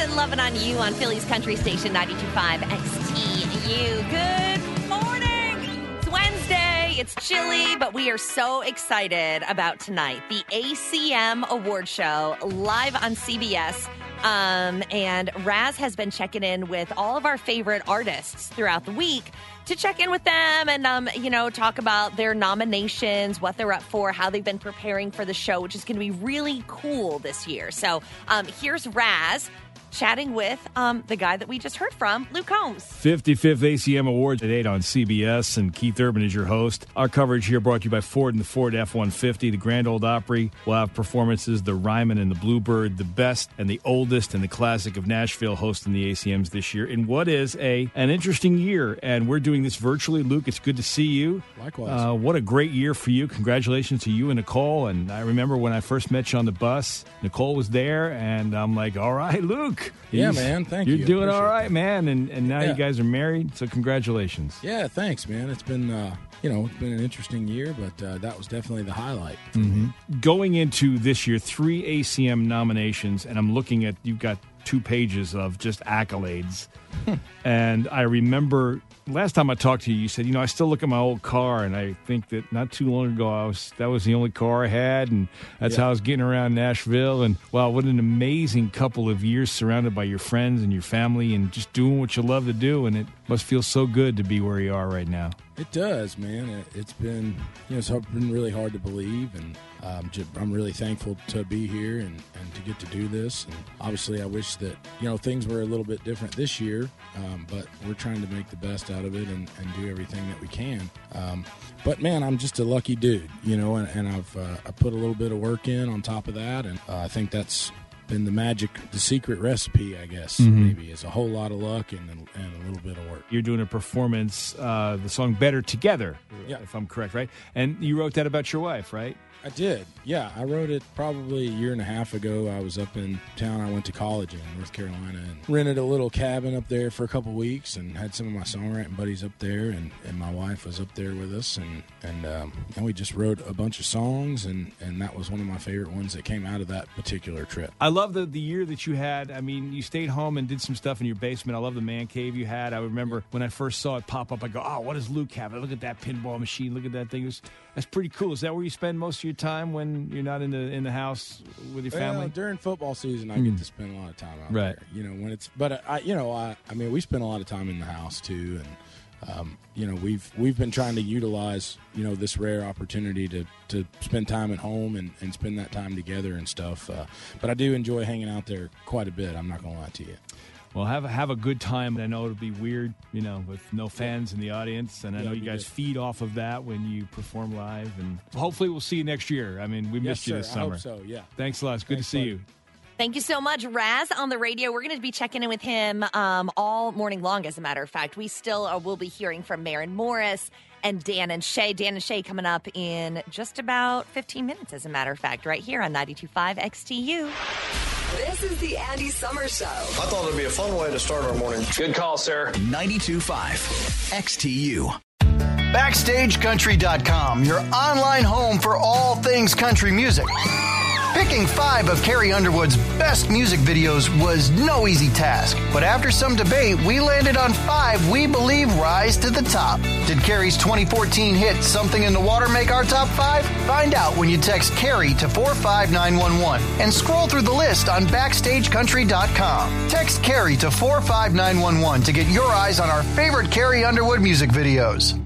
and Lovin' on You on Philly's Country Station 92.5 XTU. Good morning. It's Wednesday. It's chilly, but we are so excited about tonight. The ACM Award Show live on CBS. And Raz has been checking in with all of our favorite artists throughout the week to check in with them and, talk about their nominations, what they're up for, how they've been preparing for the show, which is going to be really cool this year. So here's Raz chatting with the guy that we just heard from, Luke Combs. 55th ACM Awards at 8 on CBS, and Keith Urban is your host. Our coverage here brought to you by Ford and the Ford F-150, the Grand Ole Opry. We'll have performances, the Ryman and the Bluebird, the best and the oldest and the classic of Nashville hosting the ACMs this year in what is an interesting year. And we're doing this virtually. Luke, it's good to see you. Likewise. What a great year for you. Congratulations to you and Nicole. And I remember when I first met you on the bus, Nicole was there, and I'm like, all right, Luke. Yeah, man. Thank you. You're doing all right, man. And now you guys are married, so congratulations. Yeah, thanks, man. It's been, it's been an interesting year, but that was definitely the highlight. Going into this year, 3 ACM nominations, and I'm looking at, you've got 2 pages of just accolades. And I remember last time I talked to you, you said, I still look at my old car, and I think that not too long ago that was the only car I had, and that's how I was getting around Nashville. And wow, what an amazing couple of years surrounded by your friends and your family and just doing what you love to do. And it must feel so good to be where you are right now. It does, man. It's been, it's been really hard to believe, and I'm really thankful to be here and to get to do this. And obviously, I wish that things were a little bit different this year, but we're trying to make the best out of it and do everything that we can. But man, I'm just a lucky dude, and I've put a little bit of work in on top of that, and I think that's been the secret recipe, I guess, maybe, is a whole lot of luck and a little bit of work. You're doing a performance, the song Better Together, if I'm correct, right? And you wrote that about your wife, right? I did, yeah. I wrote it probably a year and a half ago. I was up in town. I went to college in North Carolina and rented a little cabin up there for a couple weeks and had some of my songwriting buddies up there, and my wife was up there with us, and we just wrote a bunch of songs, and that was one of my favorite ones that came out of that particular trip. I love the year that you had. I mean, you stayed home and did some stuff in your basement. I love the man cave you had. I remember when I first saw it pop up, I go, oh, what does Luke have? Look at that pinball machine. Look at that thing. That's pretty cool. Is that where you spend most of your time when you're not in the house with your family? During football season, I get to spend a lot of time out there. When it's, but we spend a lot of time in the house too, and we've been trying to utilize this rare opportunity to spend time at home and spend that time together and stuff. But I do enjoy hanging out there quite a bit. I'm not gonna lie to you. Well, have a good time. I know it'll be weird, with no fans in the audience, and I know you guys feed off of that when you perform live. And hopefully, we'll see you next year. I mean, we missed you this summer. I hope so. Yeah. Thanks a lot. It's good to see you. Thank you so much, Raz, on the radio. We're going to be checking in with him all morning long, as a matter of fact. We still will be hearing from Maren Morris and Dan and Shay. Dan and Shay coming up in just about 15 minutes, as a matter of fact, right here on 92.5 XTU. This is the Andy Summers Show. I thought it'd be a fun way to start our morning. Good call, sir. 92.5 XTU. BackstageCountry.com, your online home for all things country music. Picking 5 of Carrie Underwood's best music videos was no easy task, but after some debate, we landed on 5 we believe rise to the top. Did Carrie's 2014 hit Something in the Water make our top 5? Find out when you text Carrie to 45911 and scroll through the list on BackstageCountry.com. Text Carrie to 45911 to get your eyes on our favorite Carrie Underwood music videos.